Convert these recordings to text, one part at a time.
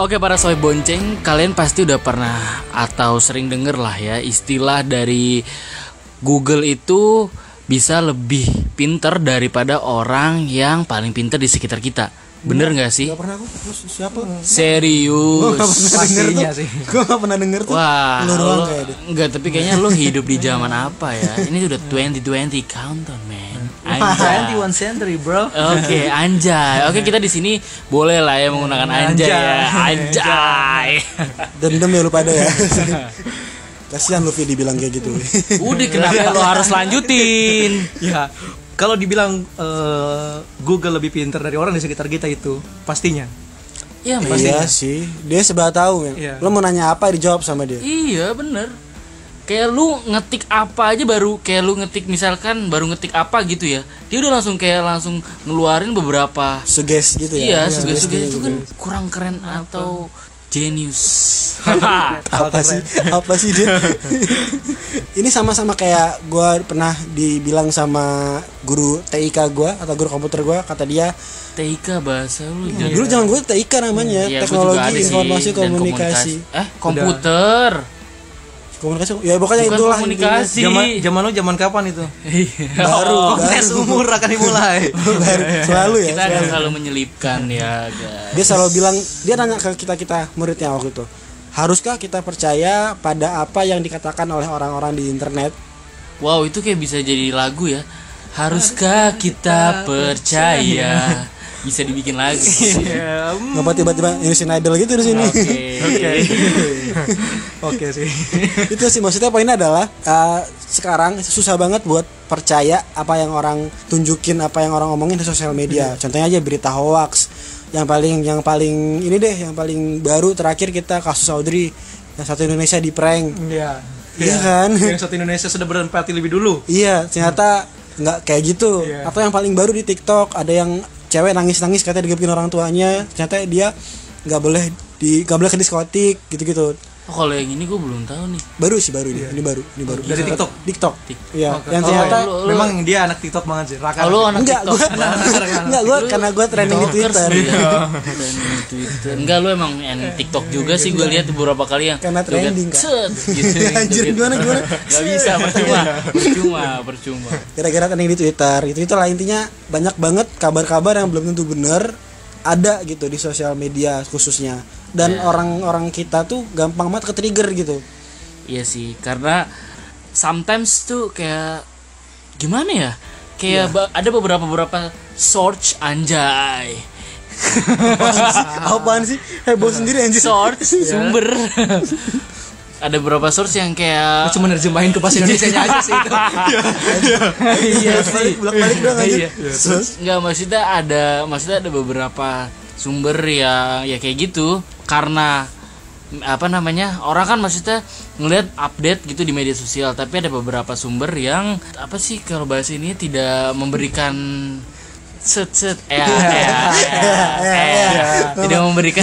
Oke para sohib bonceng, kalian pasti udah pernah atau sering denger lah ya istilah dari Google itu bisa lebih pinter daripada orang yang paling pinter di sekitar kita. Bener gak sih? Gak pernah aku. Terus siapa? Serius. Pastinya sih. Gue gak pernah denger tuh. Wah, Lu doang kayak deh. enggak, tapi kayaknya lu hidup di zaman apa ya? Ini udah 2020 countdown, man. Anjay. 21 century, bro. Oke, anjay. Oke, kita di sini boleh lah ya menggunakan anjay ya. Anjay. Dendam ya lu pada ya. Kasihan Luffy dibilang kayak gitu. Udah, kenapa lo harus lanjutin? Ya, kalau dibilang Google lebih pintar dari orang di sekitar kita itu pastinya. Iya, Iya sih. Dia sebelah tahu kan. Iya. Lo mau nanya apa dijawab sama dia. Iya, bener. Kayak lu ngetik apa aja baru kayak lu ngetik misalkan baru ngetik apa gitu ya. Dia udah langsung ngeluarin beberapa. Suges gitu ya. Iya, suges-suges itu kan kurang keren atau genius. Apa sih dia? Ini sama-sama kayak gue pernah dibilang sama guru TIK gue atau guru komputer gue, kata dia TIK bahasa lu. dulu zaman gue TIK namanya, Iya, gua juga ada teknologi sih, informasi dan komunikasi. Komputer. Komunikasi ya pokoknya Bukan itulah komunikasi. Zaman kapan itu? Baru. Kongres umur akan dimulai. selalu ya. Kita akan selalu menyelipkan ya, guys. Dia selalu bilang, dia nanya ke kita muridnya waktu itu, haruskah kita percaya pada apa yang dikatakan oleh orang-orang di internet? Wow, itu kayak bisa jadi lagu ya. Haruskah kita percaya? Bisa dibikin lagu. Ngapa tiba-tiba Indonesian Idol gitu di sini? Oke sih. Itu sih maksudnya, poinnya adalah sekarang susah banget buat percaya apa yang orang tunjukin, apa yang orang omongin di sosial media. Contohnya aja berita hoax. Yang paling ini deh, yang paling baru terakhir kita kasus Audrey yang satu Indonesia di prank. Iya. Iya kan? Yang satu Indonesia sudah berempati lebih dulu. Iya, ternyata nggak kayak gitu. Iya. Atau yang paling baru di TikTok, ada yang cewek nangis katanya digebukin orang tuanya, ternyata dia nggak boleh ke diskotik gitu-gitu. Oh, kalau yang ini gue belum tahu nih. Baru dia. Ini baru. Dari TikTok. Iya, Oke. yang ternyata Memang dia anak TikTok banget sih. Raka. Oh, lu anak enggak, TikTok. karena gue trending di Twitter. Enggak, lu emang TikTok juga sih, gue lihat beberapa kali yang Karena trending, Kak. gitu. Anjir, gimana? Gak bisa, percuma. Gara-gara trending di Twitter, itulah intinya, banyak banget kabar-kabar yang belum tentu benar ada gitu di sosial media khususnya. Dan orang-orang kita tuh gampang banget ke-trigger gitu. Iya sih, karena sometimes tuh kayak gimana ya? Kayak ada beberapa search anjay. Apaan sih? Heboh sendiri anjir. Search sumber. Ada beberapa source yang kayak cuma nerjemahin ke bahasa Indonesianya aja sih itu. Iya sih. Bolak-balik doang aja. Enggak, maksudnya ada beberapa sumber yang ya kayak gitu, karena orang kan maksudnya ngelihat update gitu di media sosial, tapi ada beberapa sumber yang kalau bahasa ini tidak memberikan tidak memberikan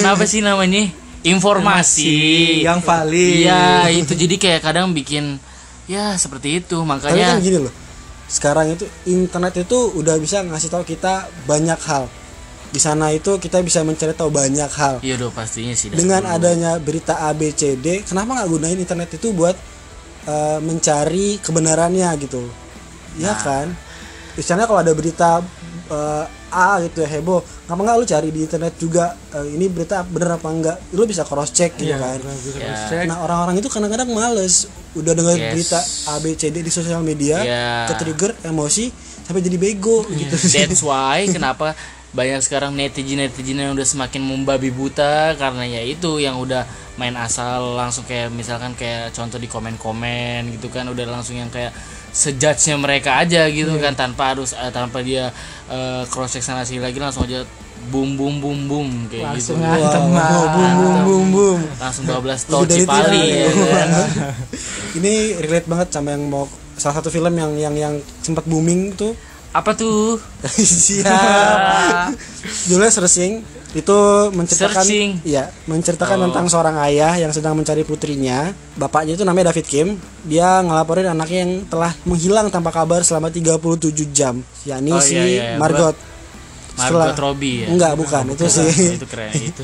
informasi yang valid. Iya, itu jadi kayak kadang bikin ya seperti itu, Tapi makanya kan gini loh, sekarang itu internet itu udah bisa ngasih tahu kita banyak hal. Di sana itu kita bisa mencari tahu banyak hal. iya dong, pastinya sih. Dengan adanya berita A, B, C, D, kenapa nggak gunain internet itu buat mencari kebenarannya gitu? Iya kan? Misalnya kalau ada berita A gitu ya, heboh, kenapa nggak lu cari di internet juga, ini berita bener apa enggak? Lu bisa cross check gitu kan? Nah, orang-orang itu kadang-kadang males udah dengar berita A, B, C, D di sosial media, ke-trigger emosi sampai jadi bego gitu. That's why kenapa banyak sekarang netizen yang udah semakin membabi buta, karena ya itu yang udah main asal langsung, kayak misalkan kayak contoh di komen-komen gitu kan, udah langsung yang kayak sejudge-nya mereka aja gitu kan, tanpa dia cross check sana sini lagi, langsung aja boom kayak langsung gitu. Boom. Langsung 12 tol Cipali ya kan? Ini relate banget sama yang mau salah satu film yang sempat booming tuh. Apa tuh? Siap. Judulnya Searching. Itu menceritakan tentang seorang ayah yang sedang mencari putrinya. Bapaknya itu namanya David Kim. Dia ngelaporin anaknya yang telah menghilang tanpa kabar selama 37 jam, yakni Margot. Margot Robbie ya. Enggak, bukan, itu sih. Itu keren itu.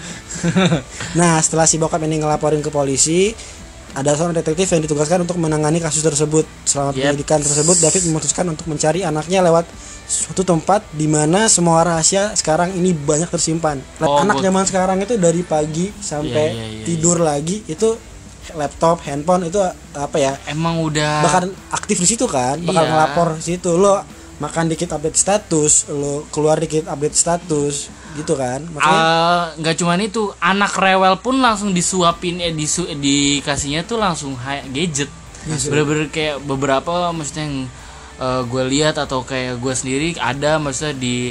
Nah, setelah si bokap ini ngelaporin ke polisi, ada seorang detektif yang ditugaskan untuk menangani kasus tersebut. Selama penyelidikan tersebut, David memutuskan untuk mencari anaknya lewat suatu tempat di mana semua rahasia sekarang ini banyak tersimpan. Anak zaman sekarang itu dari pagi sampai tidur lagi itu laptop, handphone itu apa ya? Emang udah bakal aktif di situ kan, bakal ngelapor di situ. Lo makan dikit update status, lo keluar dikit update status, gitu kan. Makanya nggak cuman itu, anak rewel pun langsung disuapin dikasihnya tuh langsung gadget. Bener-bener kayak beberapa maksudnya yang gue lihat atau kayak gue sendiri ada maksudnya di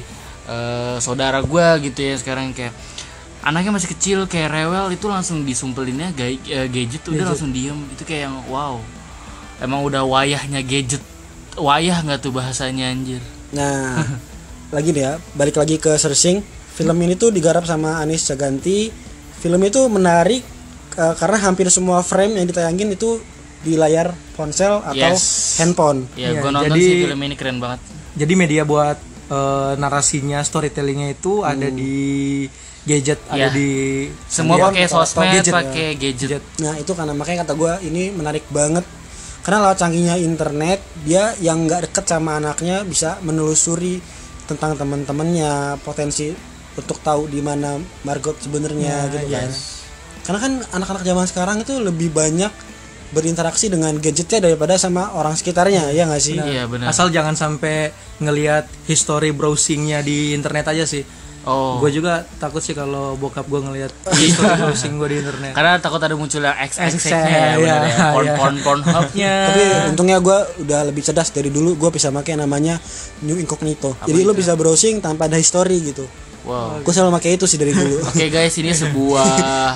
saudara gue gitu ya sekarang, kayak anaknya masih kecil kayak rewel itu langsung disumpelinnya gadget udah langsung diem. Itu kayak yang wow, emang udah wayahnya gadget. Wayah nggak tuh bahasanya anjir. Nah, lagi deh ya, balik lagi ke searching. Film ini tuh digarap sama Anis Caganti. Film itu menarik karena hampir semua frame yang ditayangin itu di layar ponsel atau handphone. Ya, gue nonton sih film ini keren banget. Jadi media buat narasinya, storytellingnya itu ada di gadget, ada di semua pakai sosmed, pakai gadget. Nah, itu karena makanya kata gue ini menarik banget. Karena lewat canggihnya internet, dia yang nggak deket sama anaknya bisa menelusuri tentang teman-temannya, potensi untuk tahu di mana Margot sebenarnya gitu kan. Karena kan anak-anak zaman sekarang itu lebih banyak berinteraksi dengan gadgetnya daripada sama orang sekitarnya, ya nggak sih? Iya benar. Asal jangan sampai ngelihat history browsingnya di internet aja sih. Gue juga takut sih kalau bokap gue ngelihat history browsing gue di internet. Karena takut ada muncul yang XX-nya ya, Pornhub-nya. Tapi untungnya gue udah lebih cerdas dari dulu. Gue bisa pakai namanya New Incognito. Jadi lo bisa browsing tanpa ada history gitu. Wow. Gue selalu pakai itu sih dari dulu. Oke guys, ini sebuah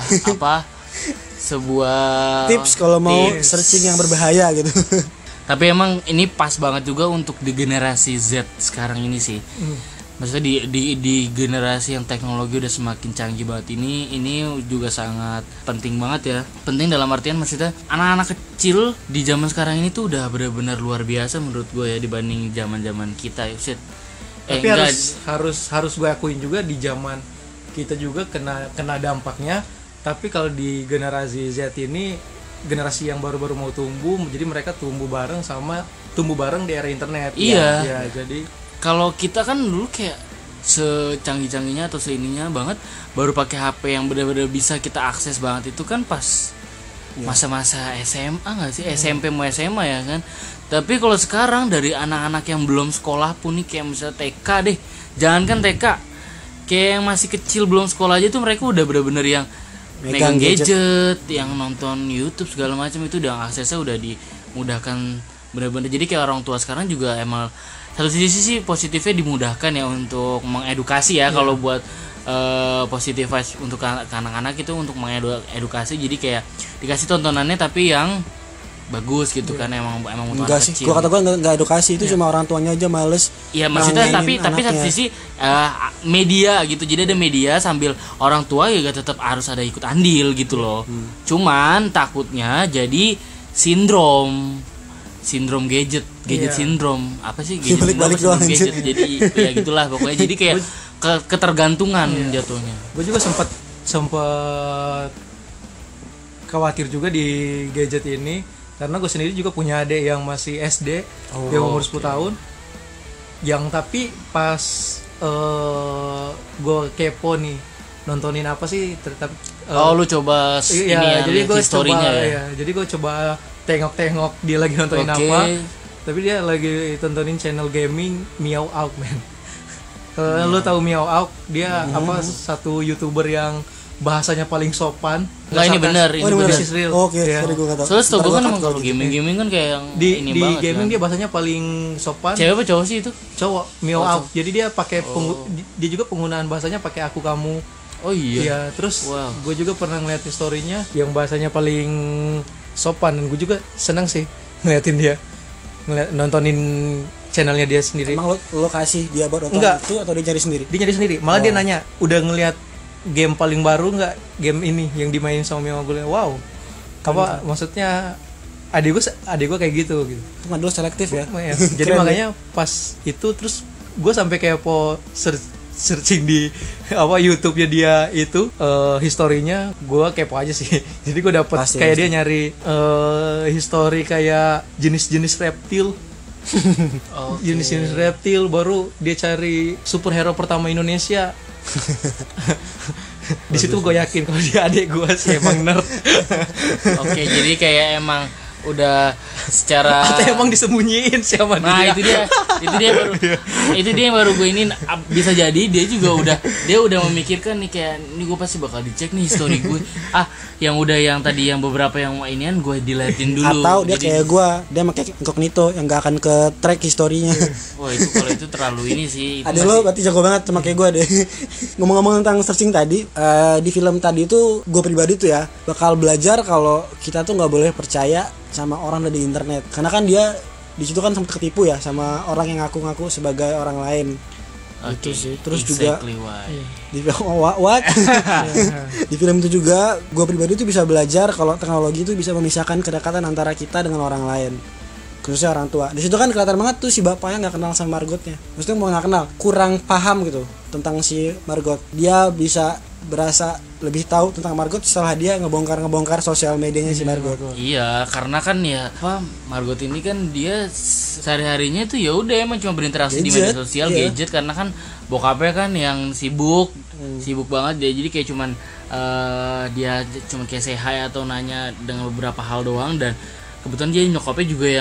sebuah tips kalau mau searching yang berbahaya gitu. Tapi emang ini pas banget juga untuk di generasi Z sekarang ini sih. Maksudnya di generasi yang teknologi udah semakin canggih banget ini juga sangat penting banget ya. Penting dalam artian maksudnya anak-anak kecil di zaman sekarang ini tuh udah benar-benar luar biasa menurut gue ya dibanding zaman-zaman kita. Tapi harus gue akuin juga di zaman kita juga kena dampaknya. Tapi kalau di generasi Z ini, generasi yang baru-baru mau tumbuh, jadi mereka tumbuh bareng di era internet. Iya. Ya, jadi kalau kita kan dulu kayak secanggih-canggihnya atau seininya banget baru pakai HP yang benar-benar bisa kita akses banget itu kan pas masa-masa SMA nggak sih, SMP mau SMA ya kan. Tapi kalau sekarang dari anak-anak yang belum sekolah pun nih, kayak misalnya TK deh, jangankan TK, kayak yang masih kecil belum sekolah aja tuh mereka udah benar-benar yang megang gadget, yang nonton YouTube segala macam itu udah aksesnya udah dimudahkan benar-benar. Jadi kayak orang tua sekarang juga emang satu sisi sih positifnya dimudahkan ya untuk mengedukasi ya. Kalau buat positif untuk anak-anak itu untuk mengedukasi, jadi kayak dikasih tontonannya tapi yang bagus gitu kan. Emang untuk enggak anak sih, kecil. gua kata gua enggak edukasi, itu cuma orang tuanya aja males. Iya maksudnya tapi satu sisi media gitu, jadi ada media sambil orang tua ya tetap harus ada ikut andil gitu loh. Cuman takutnya jadi sindrom gadget syndrome apa sih gadget balik gadget. Jadi ya gitulah pokoknya, jadi kayak ketergantungan jatuhnya. Gue juga sempat khawatir juga di gadget ini karena gue sendiri juga punya adik yang masih SD, yang umur 10 tahun, yang tapi pas gue kepo nih nontonin apa sih lu coba ini ya, jadi gue historinya coba ya. Jadi gue coba tengok dia lagi nontonin apa, tapi dia lagi tontonin channel gaming Meow Out man. Lu tahu Meow Out? Dia satu YouTuber yang bahasanya paling sopan. Nah ini benar, ini benar. Oke, sorry gue kata. Soalnya gue kan emang kalau gaming kan kayak yang ini di banget. Di gaming kan. dia bahasanya paling sopan. Cewek apa cowok sih itu? Cowok, Meow Out. Jadi dia pakai dia juga penggunaan bahasanya pakai aku kamu. Oh iya. Iya, terus gue juga pernah ngeliat historinya yang bahasanya paling sopan, dan gue juga senang sih ngeliatin dia, nontonin channelnya dia sendiri. Emang lo kasih dia buat nonton itu atau dia cari sendiri? Dia nyari sendiri. Malah dia nanya, udah ngeliat game paling baru nggak, game ini yang dimainin sama Mio gue. Wow, apa maksudnya adik gue kayak gitu. Itu kan dulu selektif ya. Jadi makanya pas itu terus gue sampai kayak searching di apa YouTube-nya dia itu historinya, gue kepo aja sih. Jadi gue dapet Pasti, kayak pasti. dia nyari history kayak jenis-jenis reptil. Oke. Jenis-jenis reptil, baru dia cari superhero pertama Indonesia. Di situ gue yakin kalau dia adik gue sih emang nerd. Oke, jadi kayak emang udah secara Atau emang disembunyiin sama nah dia. itu dia yang baru gue ini bisa jadi dia juga udah memikirkan nih, kayak ini gue pasti bakal dicek nih history gue, yang tadi yang beberapa yang inian gue dilatin dulu. Atau dia Jadi, kayak gua, dia pakai incognito yang gak akan ke track historinya. wah itu kalau itu terlalu ini sih itu Ada lo berarti jago banget sama kayak gua deh. Ngomong-ngomong tentang searching tadi, di film tadi itu gue pribadi tuh ya bakal belajar kalau kita tuh nggak boleh percaya sama orang dari internet, karena kan dia di situ kan sempat ketipu ya sama orang yang ngaku-ngaku sebagai orang lain. Oke, Itu sih. Terus exactly juga why. di what? Di film itu juga gue pribadi tuh bisa belajar kalau teknologi itu bisa memisahkan kedekatan antara kita dengan orang lain, khususnya orang tua. Di situ kan kelihatan banget tuh si bapaknya nggak kenal sama Margotnya, maksudnya mau nggak kenal, kurang paham gitu tentang si Margot. Dia bisa berasa lebih tahu tentang Margot setelah dia ngebongkar sosial medianya si Margot. Iya, karena kan ya Margot ini kan dia sehari-harinya tuh ya udah emang cuma berinteraksi di media Gadget, sosial, iya. gadget, karena kan bokapnya kan yang sibuk banget dia, jadi kayak cuman dia cuma kayak say hi atau nanya dengan beberapa hal doang, dan kebetulan dia nyokapnya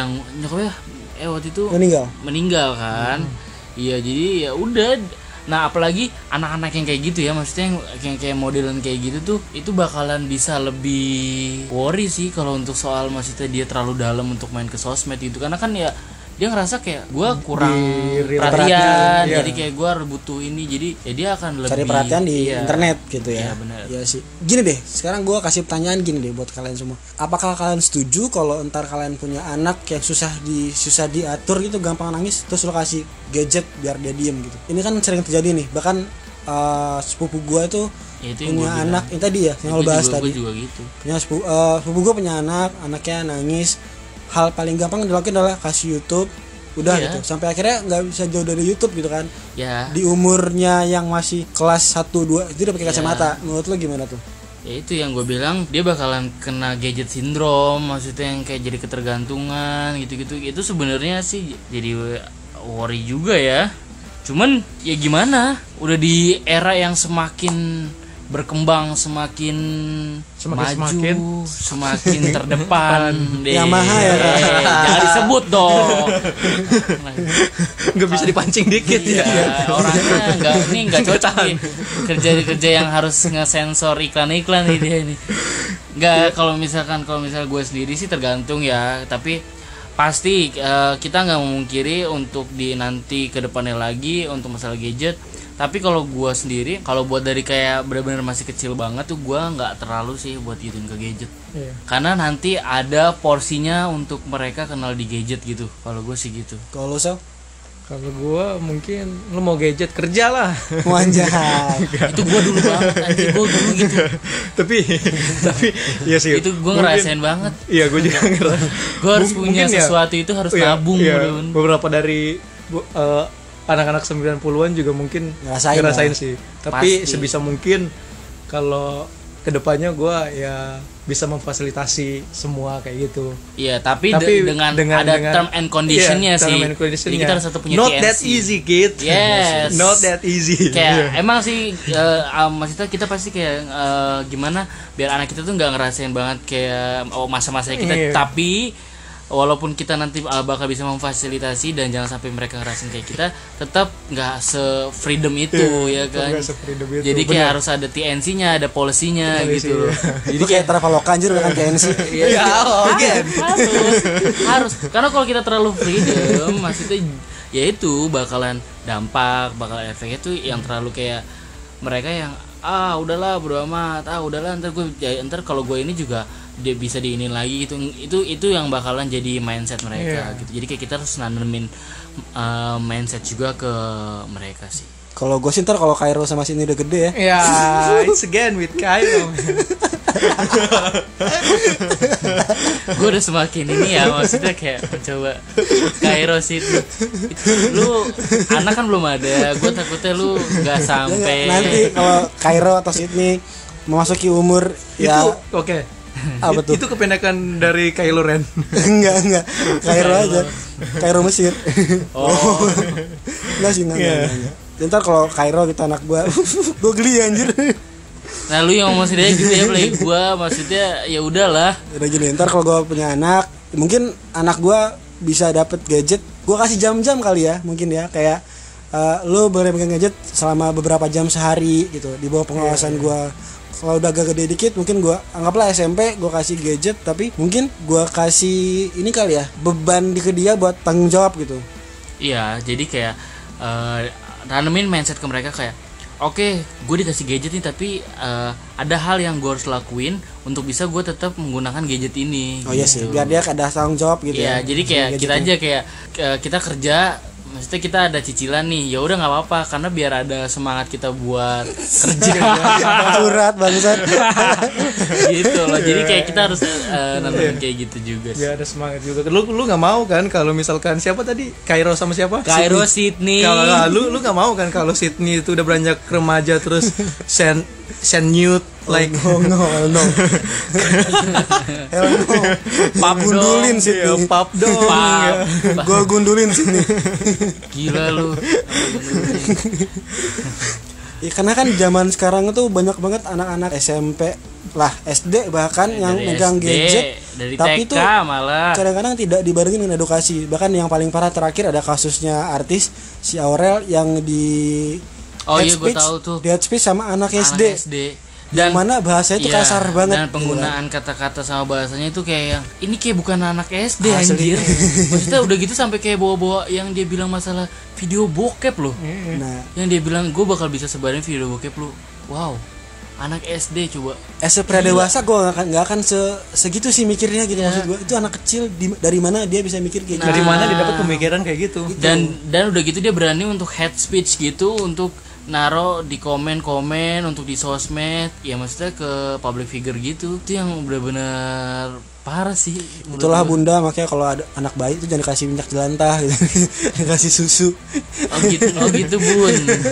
waktu itu meninggal kan. Iya, jadi ya udah. Nah, apalagi anak-anak yang kayak gitu ya, maksudnya yang kayak modelan kayak gitu tuh, itu bakalan bisa lebih worry sih kalau untuk soal maksudnya dia terlalu dalam untuk main ke sosmed gitu, karena kan ya dia ngerasa kayak gue kurang perhatian, iya. jadi kayak gue harus butuh ini, jadi ya dia akan lebih Cari perhatian di iya. internet gitu ya. Iya, benar. Iya sih. Gini deh, sekarang gue kasih pertanyaan gini deh buat kalian semua. Apakah kalian setuju kalau entar kalian punya anak yang susah diatur gitu, gampang nangis, terus lo kasih gadget biar dia diem gitu? Ini kan sering terjadi nih. Bahkan sepupu gue tuh Ya, itu yang punya gua bilang. anak yang tadi ya, yang lo Itu bahas juga, tadi. gue juga gitu. Punya sepupu gue punya anaknya nangis. Hal paling gampang dilakukan adalah kasih YouTube. Udah Iya. gitu. Sampai akhirnya nggak bisa jauh dari YouTube gitu kan. Ya. Di umurnya yang masih kelas 1 2 itu udah pakai Ya. kacamata. Menurut lo gimana tuh? Ya itu yang gue bilang, dia bakalan kena gadget syndrome, maksudnya yang kayak jadi ketergantungan gitu-gitu. Itu sebenarnya sih jadi worry juga ya. Cuman ya gimana, udah di era yang semakin berkembang, semakin maju, semakin terdepan deh. Yamaha ya, Kak? Jangan disebut dong. Nggak bisa dipancing dikit Iya, ya. orangnya nggak cocok nih kerja yang harus ngesensor iklan-iklan nih dia ini. Nggak, kalau misalnya gue sendiri sih tergantung ya, tapi pasti kita nggak memungkiri untuk di nanti ke depannya lagi untuk masalah gadget. Tapi kalau gue sendiri, kalau buat dari kayak benar-benar masih kecil banget tuh, gue nggak terlalu sih buat gituin ke gadget. Iya. Karena nanti ada porsinya untuk mereka kenal di gadget gitu. Kalau gue sih gitu. Kalau lo Sel? Kalau gue mungkin lo mau gadget kerja lah. Wanjat. Itu gue dulu banget, anjir, gue dulu gitu. tapi iya sih. Itu gue Mungkin- ngerasain banget. Iya, gue juga ngerasain. Gue harus punya Mungkin ya, sesuatu itu harus iya, nabung iya, bener-bener. beberapa dari anak-anak 90-an juga mungkin Ngerasain sih. Tapi Pasti. sebisa mungkin kalau kedepannya gue ya bisa memfasilitasi semua kayak gitu. Iya, tapi, Tapi dengan dengan- ada dengan- term and conditionnya iya, sih. term and conditionnya. Jadi kita harus satu punya Not TNC. that easy, kid. Yes. Not that easy. Kayak emang sih maksudnya kita pasti kayak gimana biar anak kita tuh nggak ngerasain banget kayak masa-masa kita, Iya. tapi walaupun kita nanti bakal bisa memfasilitasi dan jangan sampai mereka ngerasain kayak kita, tetap nggak se-freedom itu ya tetap kan. nggak se-freedom itu, Jadi kayak benar. harus ada TNC-nya, ada policy-nya Policy, gitu. Jadi kayak Traveloka anjir bukan TNC. Ya, again. harus karena kalau kita terlalu freedom maksudnya ya itu bakalan bakal efeknya tuh yang terlalu kayak mereka yang udahlah bodo amat, udahlah ntar kalau gue ini juga dia bisa diinin lagi gitu. Itu yang bakalan jadi mindset mereka Iya. gitu. Jadi kayak kita harus nanemin mindset juga ke mereka sih. Kalau gue sih ntar kalau Cairo sama sini udah gede ya. Ya, it's again with Cairo. Gue udah semakin ini ya, maksudnya kayak mencoba Kairo Sydney. Lu anak kan belum ada, gue takutnya lu nggak sampai. Nanti kalau Kairo atau Sydney memasuki umur Itu ya oke. apa tuh? Itu kependekan dari Kylo Ren. enggak Kairo aja, Kairo Mesir. Oh, Enggak sih, enggak. Ntar kalau Kairo gitu anak gua, gua geli anjir. nah lu yang masih dia gitu ya, play gue maksudnya ya udahlah. Udah gini, ntar kalau gua punya anak, mungkin anak gua bisa dapet gadget, gua kasih jam-jam kali ya, mungkin ya, kayak lu boleh pegang gadget selama beberapa jam sehari gitu, di bawah pengawasan gua. Kalau udah agak gede dikit, mungkin gua anggaplah SMP, gua kasih gadget, tapi mungkin gua kasih ini kali ya, beban ke dia buat tanggung jawab gitu. Iya, jadi kayak tanemin mindset ke mereka kayak, oke, gue dikasih gadget nih, tapi ada hal yang gue harus lakuin untuk bisa gue tetap menggunakan gadget ini. Oh iya sih, biar dia ada tanggung jawab gitu ya. ya. Jadi kayak Gadgetnya. kita aja kayak kita kerja, maksudnya kita ada cicilan nih, ya udah nggak apa-apa, karena biar ada semangat kita buat kerja. Surat bangsat. Gitu loh. Jadi kayak kita harus nantikan kayak gitu juga sih. Ya ada semangat juga. Lu nggak mau kan kalau misalkan siapa tadi? Kairo sama siapa? Kairo Sydney. Kalau lu nggak mau kan kalau Sydney itu udah beranjak remaja terus send nude like Oh no. Hell no. Pap Gundulin dong. sih. pap dong. Pap. Gua gundulin sini. Gila lu. Ya, karena kan zaman sekarang itu banyak banget anak-anak SMP lah, SD bahkan yang Dari megang SD, gadget, dari tapi TK itu malah. kadang-kadang tidak dibarengin dengan edukasi. Bahkan yang paling parah terakhir ada kasusnya artis si Aurel yang di Oh head iya, gue speech- tahu tuh. di head speech sama anak Anak SD. SD. Dan mana bahasa itu iya, kasar banget. dan penggunaan kata-kata sama bahasanya itu kayak yang ini kayak bukan anak SD Asli. anjir. Maksudnya udah gitu sampai kayak bawa-bawa yang dia bilang masalah video bokep loh. Nah, Yang dia bilang gue bakal bisa sebarin video bokep lu. Wow. Anak SD coba. as a pria dewasa gue nggak akan segitu sih mikirnya gitu. Iya. Maksud gue itu anak kecil dari mana dia bisa mikir kayak gitu. Dari mana dia dapat pemikiran kayak gitu? Dan udah gitu dia berani untuk hate speech gitu, untuk naro di komen-komen untuk di sosmed, ya maksudnya ke public figure gitu. Itu yang benar-benar parah sih menurut Itulah gua. bunda, makanya kalau ada anak bayi itu jangan kasih minyak jelantah gitu. Kasih susu. Oh gitu bun.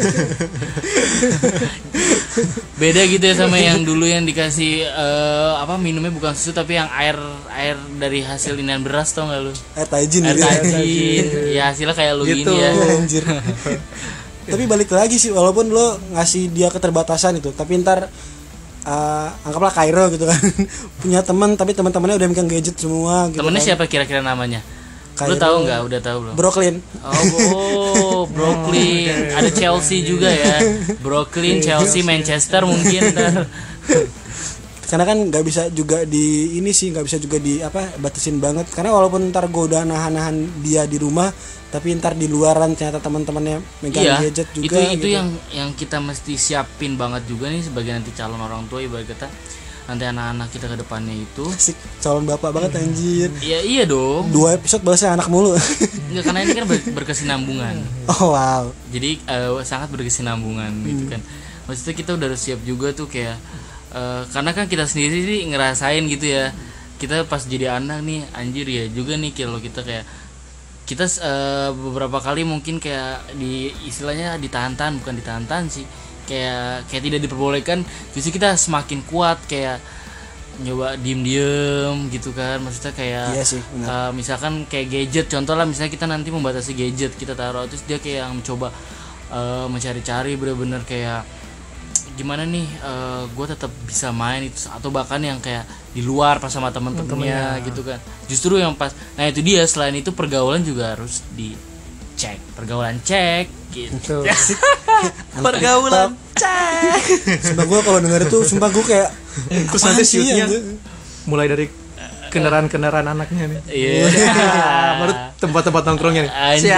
Beda gitu ya sama yang dulu yang dikasih minumnya bukan susu tapi yang air dari hasil inian beras, tau gak lu? Air tajin Air gitu. tajin. Ya hasilnya kayak lu Gitu. gini ya. Anjir. Tapi balik lagi sih, walaupun lo ngasih dia keterbatasan itu, tapi ntar anggaplah Kairo gitu kan. Punya teman tapi teman-temannya udah megang gadget semua gitu. Temennya kan. siapa kira-kira namanya? Lu Kairo. tahu nggak? Udah tahu belum? Brooklyn. Oh, Brooklyn. Ada Chelsea juga ya. Brooklyn, Chelsea, Manchester mungkin ntar. Karena kan nggak bisa juga nggak bisa juga batasin banget. Karena walaupun ntar gue udah nahan dia di rumah, tapi ntar di luaran ternyata teman-temannya megang Iya, gadget juga. itu gitu. yang kita mesti siapin banget juga nih sebagai nanti calon orang tua, ibarat kata nanti anak-anak kita ke depannya itu. Asik, calon bapak banget anjir. Iya dong. 2 episode bahasnya anak mulu. Enggak, karena ini kan berkesinambungan. Oh wow. Jadi sangat berkesinambungan gitu kan. Maksudnya kita udah harus siap juga tuh kayak karena kan kita sendiri sih ngerasain gitu ya. Kita pas jadi anak nih, anjir ya juga nih kalau kita kayak kita beberapa kali mungkin kayak istilahnya ditahan-tahan, bukan ditahan-tahan sih, kayak tidak diperbolehkan, justru kita semakin kuat kayak nyoba diem-diem gitu kan. Maksudnya kayak Iya sih, benar. misalkan kayak gadget, contoh lah misalnya kita nanti membatasi gadget, kita taruh terus dia kayak yang mencoba mencari-cari bener-bener kayak gimana nih gue tetap bisa main itu, atau bahkan yang kayak di luar pas sama temen-temennya gitu kan. Justru yang pas, nah itu dia, selain itu pergaulan juga harus dicek, pergaulan cek gitu. Pergaulan. Sumpah gue kalau denger itu, sumpah gue kayak Terus apaan nanti sih, shootnya anjir? mulai dari kendaraan anaknya nih. Iya. Baru tempat-tempat nongkrongnya nih. Anjay.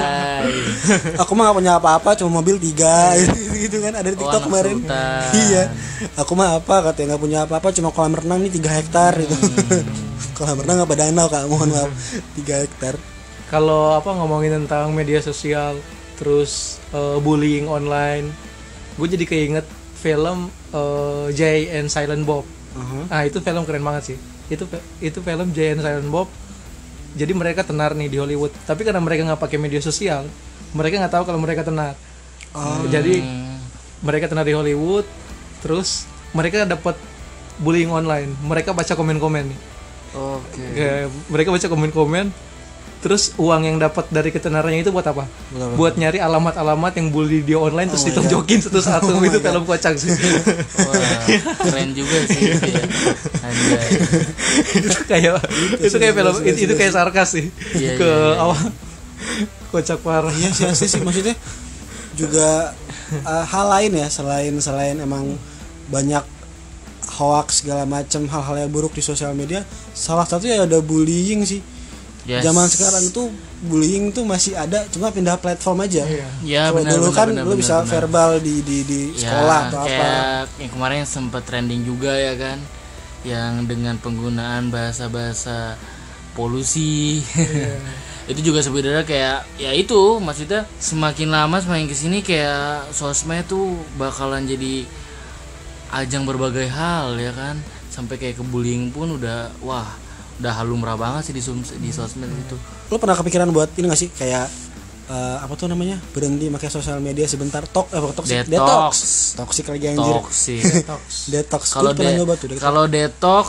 Aku mah gak punya apa-apa, cuma mobil 3 gitu kan, ada di TikTok anak kemarin. sultan. Iya. Aku mah apa, katanya gak punya apa-apa, cuma kolam renang nih 3 hektar gitu. Kolam renang apa danau Kak, mohon maaf. 3 hektar. Kalau ngomongin tentang media sosial, terus bullying online, gue jadi keinget film Jay and Silent Bob. Nah itu film keren banget sih. Itu film Jay and Silent Bob. Jadi mereka tenar nih di Hollywood. Tapi karena mereka nggak pakai media sosial, mereka nggak tahu kalau mereka tenar. Jadi mereka tenar di Hollywood, terus mereka dapat bullying online. Mereka baca komen-komen nih. Oke. Mereka baca komen-komen. Terus uang yang dapat dari ketenarannya itu buat apa? Buat nyari alamat-alamat yang bully dia online terus ditonjokin satu-satu. Itu film kocak sih. Wah, keren juga sih itu ya. Anjay. itu kayak film itu kayak sarkas sih. Iya. Awal kocak parah. Iya sih asli sih, maksudnya juga hal lain ya, selain emang banyak hoax segala macam, hal-hal yang buruk di sosial media. Salah satunya ada bullying sih. Yes. Zaman sekarang tuh bullying tuh masih ada, cuma pindah platform aja. Ya, Kalau benar, dulu benar, kan benar, lu benar, bisa benar. verbal di sekolah atau apa. Kayak yang kemarin sempat trending juga ya kan, yang dengan penggunaan bahasa-bahasa polusi. Itu juga sebenarnya kayak ya itu, maksudnya semakin lama semakin kesini kayak sosmed tuh bakalan jadi ajang berbagai hal ya kan, sampai kayak ke bullying pun udah halumrah banget sih di sosmed itu. Lu pernah kepikiran buat ini gak sih kayak apa tuh namanya, berhenti pakai sosial media sebentar, detox lagi anjir. Detox. Kalau pernah nyoba tuh kalau detox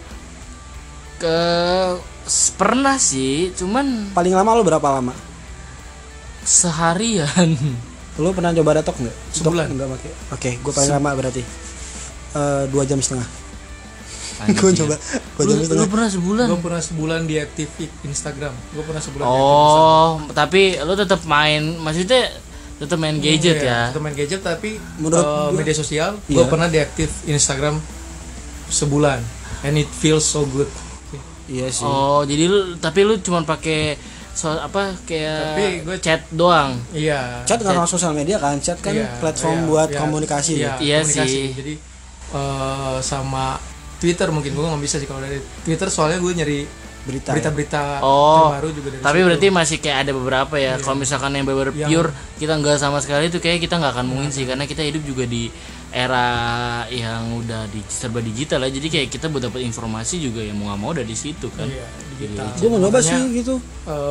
pernah sih, cuman paling lama lu berapa lama? seharian. Lu pernah coba detox nggak? Sebulan. Enggak pakai. Oke, gue paling lama berarti 2 jam setengah. Anjir. Gue coba 2 jam Lu setengah. pernah sebulan? Gue pernah sebulan deactivate Instagram. Gue pernah sebulan Tapi lu tetap main, maksudnya tetap main gadget ya. Tetap main gadget, tapi Menurut media sosial Iya. gue pernah deaktif Instagram sebulan, and it feels so good. Iya sih. Jadi tapi lu cuma pakai kayak Tapi gua chat doang. Iya. Chat nggak sama sosial media kan? Chat kan Iya, platform iya, buat iya, komunikasi. Iya komunikasi. sih. Jadi sama Twitter mungkin gue nggak bisa sih kalau dari Twitter, soalnya gue nyari berita-berita terbaru juga dari Tapi situ. berarti masih kayak ada beberapa ya. Kalau misalkan yang benar pure kita nggak sama sekali itu kayak kita nggak akan mungkin sih, karena kita hidup juga di era yang udah serba digital lah. Jadi kayak kita buat dapat informasi juga ya mau nggak mau dari situ kan. Iya, digital. Gue mau nyoba sih Makanya, gitu.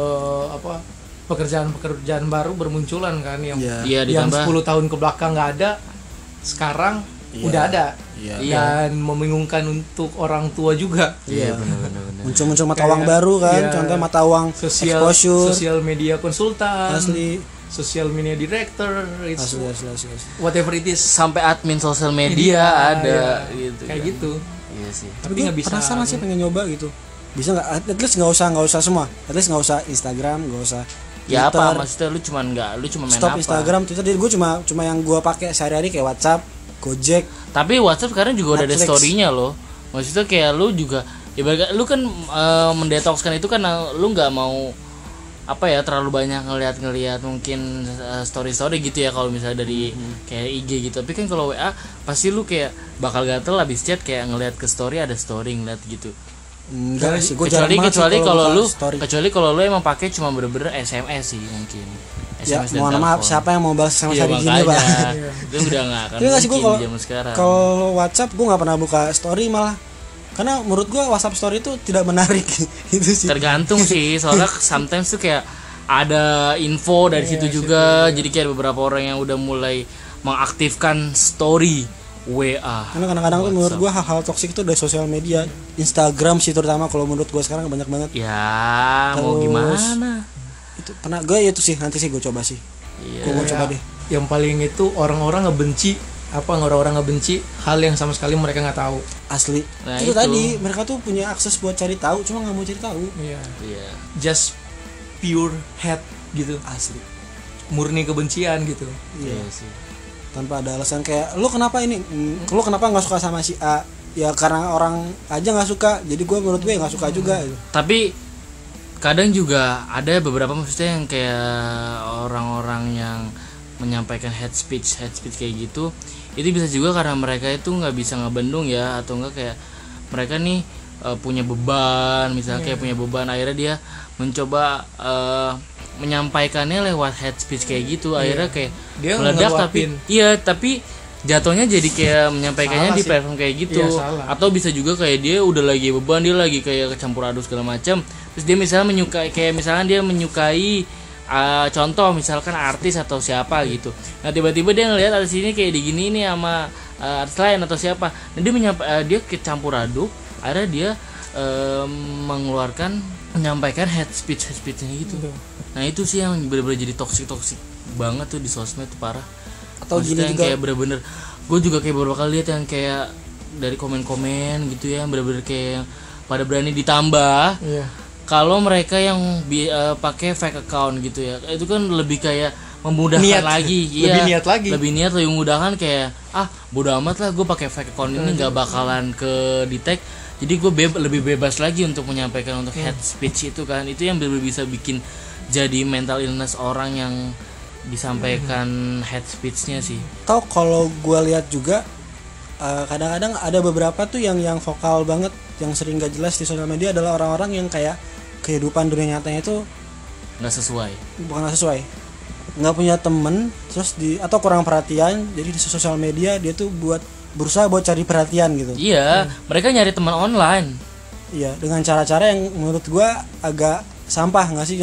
pekerjaan baru bermunculan kan yang Iya, yang ditambah 10 tahun ke belakang nggak ada, sekarang udah ada. Iya. Dan membingungkan untuk orang tua juga. Iya benar. Muncul mata Kayak, uang baru kan, iya, contohnya mata uang exposure. sosial media konsultan, Asli. sosial media director, it's Asli. whatever it is. Sampai admin sosial media ada Iya, gitu. kayak kan. gitu. Iya sih. Tapi Tapi gue nggak bisa. penasaran sih, pengen nyoba gitu. Bisa nggak? At least nggak usah semua. At least nggak usah Instagram, nggak usah Ya Twitter. apa maksudnya lu cuma main Stop apa? Instagram, Twitter. Jadi gue cuma yang gue pakai sehari-hari kayak WhatsApp, Gojek. Tapi WhatsApp sekarang juga udah ada Netflix. story-nya loh. Maksudnya kayak lu juga ibarat lu kan mendetokskan itu kan lu nggak mau terlalu banyak ngelihat mungkin story gitu ya, kalau misalnya dari kayak IG gitu. Tapi kan kalau WA pasti lu kayak bakal gatel habis chat kayak ngelihat ke story, ada story ngeliat gitu. Enggak sih, gue jarang banget sih kecuali kalau lu emang pakai cuma bener-bener SMS sih mungkin. Ya, SMS dan mohon maaf telepon. siapa yang mau balas SMS Iya, hari gini, Pak. Itu udah nggak akan Tapi nggak sih, gue mungkin di zaman sekarang. kalau WhatsApp gue nggak pernah buka story malah, karena menurut gue WhatsApp story itu tidak menarik. Itu sih. Tergantung sih, soalnya sometimes tuh kayak ada info dari situ juga. Jadi kayak beberapa orang yang udah mulai mengaktifkan story WA. Karena kadang-kadang tuh menurut gue hal-hal toksik itu dari sosial media, Instagram sih terutama, kalau menurut gue sekarang banyak banget. Ya, mau Terus, gimana? Itu pernah gue itu sih, nanti sih gue coba sih. Iya. Gue mau coba deh. Yang paling itu orang-orang ngebenci hal yang sama sekali mereka nggak tahu. Asli. Nah, itu itu. tadi mereka tuh punya akses buat cari tahu, cuma nggak mau cari tahu. Iya. Iya. Just pure hate gitu, Asli. murni kebencian gitu. Iya. Iya sih. Tanpa ada alasan kayak lu kenapa ini, lu kenapa nggak suka sama si A? Ya karena orang aja nggak suka, jadi gue menurut gue nggak suka juga. Tapi kadang juga ada beberapa maksudnya yang kayak orang-orang yang menyampaikan hate speech kayak gitu, itu bisa juga karena mereka itu nggak bisa ngebendung ya, atau enggak kayak mereka nih punya beban, misalnya kayak punya beban, akhirnya dia mencoba menyampaikannya lewat hate speech kayak gitu, akhirnya kayak Dia meledak. ngeluapin. Tapi jatuhnya jadi kayak menyampaikannya Salah di sih. platform kayak gitu. Iya, salah. Atau bisa juga kayak dia udah lagi beban, dia lagi kayak kecampur aduk segala macam, terus dia misalnya menyukai, kayak misalnya dia menyukai contoh misalkan artis atau siapa gitu. Nah tiba-tiba dia ngelihat artis ini kayak digini nih sama artis lain atau siapa. Nah dia dia kecampur aduk, akhirnya dia menyampaikan hate speechnya gitu. Nah itu sih yang benar-benar jadi toksik banget tuh di sosmed tuh, parah. Atau Maksudnya gini yang juga, kayak bener-bener, gue juga kayak beberapa kali lihat yang kayak dari komen-komen gitu ya, bener-bener kayak yang pada berani ditambah Iya. kalau mereka yang pakai fake account gitu ya. Itu kan lebih kayak memudahkan Niat. lagi. Lebih niat lagi. Lebih niat, lebih memudahkan, kayak bodo amat lah, gue pakai fake account ini nggak bakalan ke detect. Jadi gue lebih bebas lagi untuk menyampaikan untuk hate speech itu kan. Itu yang bener-bener bisa bikin jadi mental illness orang yang disampaikan hate speech-nya sih. atau kalau gue lihat juga kadang-kadang ada beberapa tuh yang vokal banget, yang sering gak jelas di sosial media adalah orang-orang yang kayak kehidupan dunia nyatanya itu Nggak sesuai. bukan sesuai, nggak punya temen, terus atau kurang perhatian, jadi di sosial media dia tuh berusaha buat cari perhatian gitu. Iya, mereka nyari teman online. Iya, dengan cara-cara yang menurut gua agak sampah nggak sih?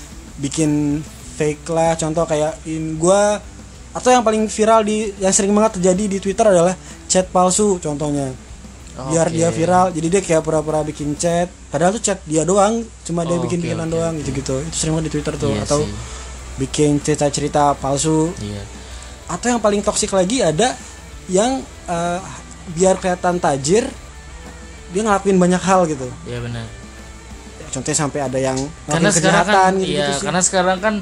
Bikin fake lah, contoh kayak gua, atau yang paling viral yang sering banget terjadi di Twitter adalah chat palsu contohnya. Biar Oke. dia viral, jadi dia kayak pura-pura bikin chat, padahal tuh chat dia doang, cuma dia bikin bikinan doang gitu-gitu. Itu sering banget di Twitter tuh. Iya Atau sih. bikin cerita-cerita palsu. Iya. Atau yang paling toksik lagi ada yang biar kelihatan tajir, dia ngelakuin banyak hal gitu. Iya benar. Contohnya sampai ada yang Karena ngelakuin sekarang kejahatan kan, gitu, iya, sih. karena sekarang kan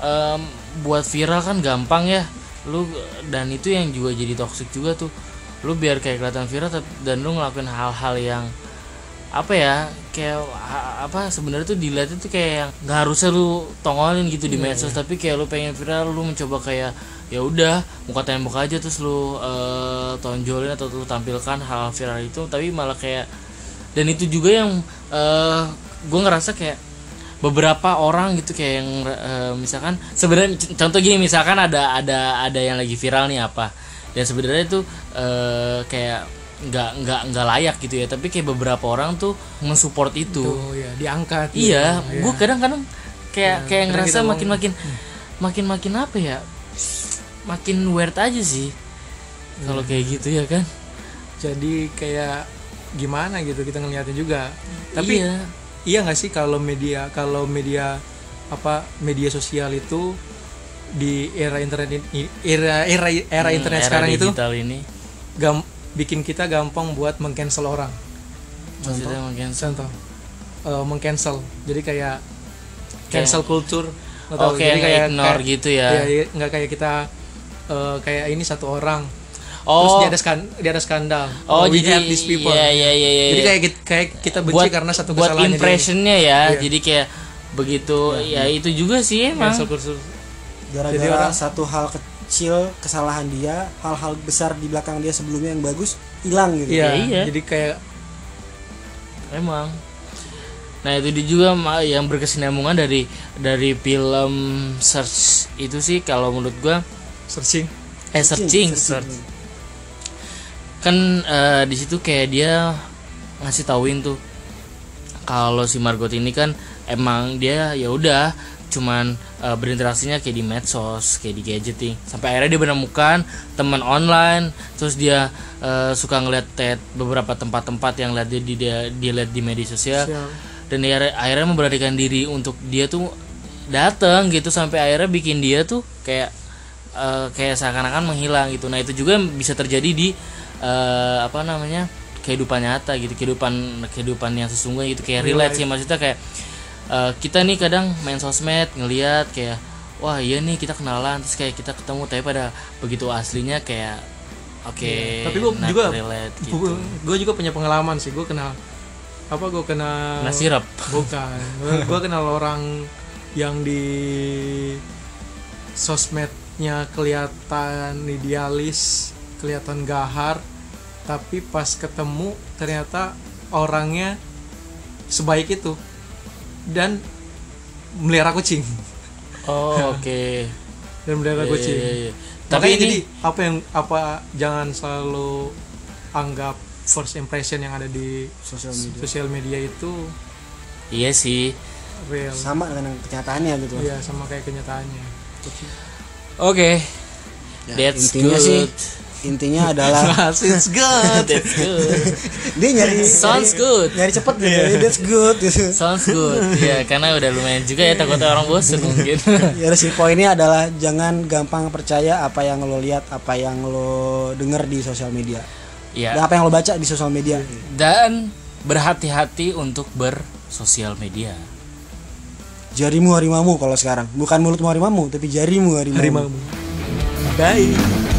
buat viral kan gampang ya. Lu, dan itu yang juga jadi toksik juga tuh. Lu biar kayak kelihatan viral dan lu ngelakuin hal-hal yang apa ya, kayak apa sebenarnya tuh dilihat itu kayak yang nggak harusnya lu tongolin gitu di medsos, tapi kayak lu pengen viral, lu mencoba kayak ya udah muka tembok aja terus lu tonjolin atau lu tampilkan hal viral itu, tapi malah kayak, dan itu juga yang gue ngerasa kayak beberapa orang gitu kayak yang misalkan sebenarnya contoh gini, misalkan ada yang lagi viral nih apa, dan sebenarnya itu kayak nggak layak gitu ya, tapi kayak beberapa orang tuh mensupport itu. Tuh, ya, diangkat. Iya, gitu. gue kadang-kadang kayak kadang ngerasa kita makin apa ya, makin weird aja sih kalau kayak gitu ya kan. Jadi kayak gimana gitu kita ngeliatin juga. Tapi iya nggak sih kalau media media sosial itu di era internet ini, era internet sekarang itu ini bikin kita gampang buat meng-cancel orang. maksudnya Contoh meng-cancel. Jadi kayak cancel culture. Atau Oke, kayak ignore gitu ya. Iya, nggak kayak kita kayak ini satu orang. Oh, Terus dia ada skandal. jadi We hate these people. iya. Jadi kayak kita benci karena satu buat kesalahan impressionnya ya. Iya. Jadi kayak begitu ya, itu juga sih emang. cancel culture. Gara-gara Jadi orang- satu hal kecil kesalahan dia, hal-hal besar di belakang dia sebelumnya yang bagus hilang gitu. Iya, Iya. jadi kayak Emang. Nah itu dia juga yang berkesinambungan dari film Search itu sih kalau menurut gua searching. searching. Kan di situ kayak dia ngasih tauin tuh kalau si Margot ini kan emang dia ya udah cuman berinteraksinya kayak di medsos, kayak di gadgeting, sampai akhirnya dia menemukan teman online, terus dia suka ngeliat beberapa tempat-tempat yang dia lihat di media sosial, dan dia akhirnya memberanikan diri untuk dia tuh datang gitu, sampai akhirnya bikin dia tuh kayak seakan-akan menghilang gitu. Nah itu juga bisa terjadi di kehidupan nyata gitu, kehidupan yang sesungguhnya gitu, kayak relate sih, maksudnya kayak kita nih kadang main sosmed ngelihat kayak wah iya nih kita kenalan, terus kayak kita ketemu, tapi pada begitu aslinya kayak Tapi gue juga relate gitu. gue juga punya pengalaman sih. Gue kenal Nasirap. bukan. Gue kenal orang yang di sosmednya kelihatan idealis, kelihatan gahar, tapi pas ketemu ternyata orangnya sebaik itu dan melihara kucing. Oh oke. Dan melihara kucing. Iya. Tapi Makanya ini jadi jangan selalu anggap first impression yang ada di sosial media itu iya sih. real. Sama dengan kenyataannya gitu. Iya, sama kayak kenyataannya. Oke. Ya, That's intinya good. sih intinya adalah It's good. That's good. dia nyari Sounds good. nyari cepet gitu. That's good gitu. Sounds good. Ya, karena udah lumayan juga ya, takutnya orang bosen mungkin. Ya sih poinnya adalah jangan gampang percaya apa yang lo lihat, apa yang lo denger di sosial media. Dan Ya, apa yang lo baca di sosial media. dan berhati-hati untuk bersosial media. Jarimu harimau kalau sekarang. Bukan mulutmu harimau, tapi jarimu harimau. Harimau. Bye.